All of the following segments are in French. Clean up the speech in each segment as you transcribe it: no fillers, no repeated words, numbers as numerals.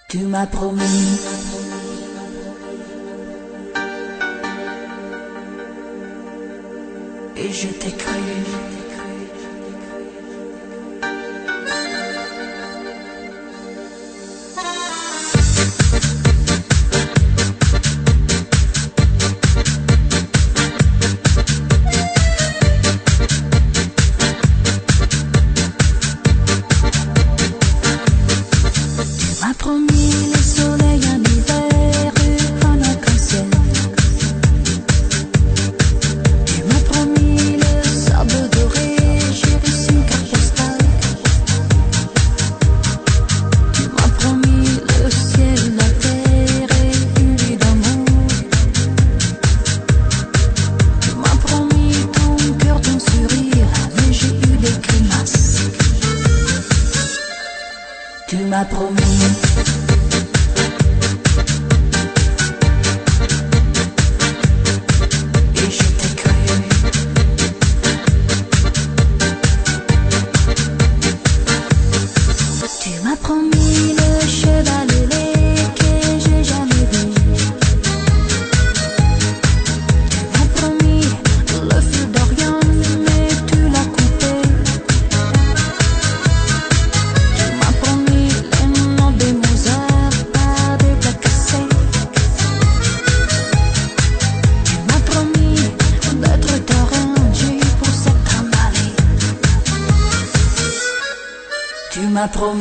Tu m'as promis et je t'ai cru. Tu m'as promis le soleil en hiver en arc-en-ciel. Tu m'as promis le sable doré, j'ai reçu une carte postale. Tu m'as promis le ciel, la terre et une vie d'amour. Tu m'as promis ton cœur, ton sourire, mais j'ai eu des grimaces. Tu m'as promis et je t'ai cru. Tu m'as promis le cheval ailé que j'ai jamais vu. Tu m'as promis le feu d'Orient, mais tu l'as coupé. Tu m'as promis les noms de Mozart par des plats cassés. Tu m'as promis d'être t'arranger pour s'être emballé. Tu m'as promis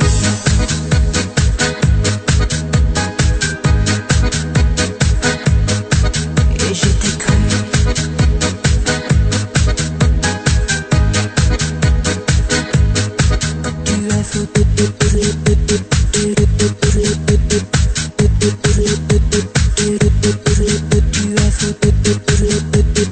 et je t'ai cru. Tu es fou. Tu es fou.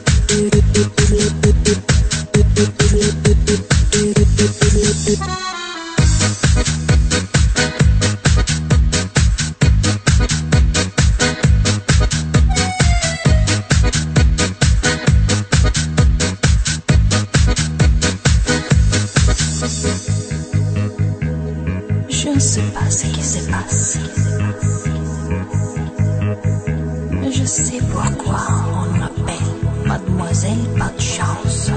Je ne sais pas ce qui se passe, mais je sais pourquoi on m'appelle Mademoiselle Pas de Chance.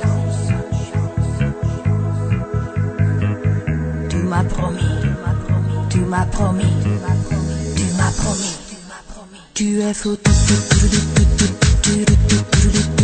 Tu m'as promis, tu m'as promis, tu m'as promis, tu es fou.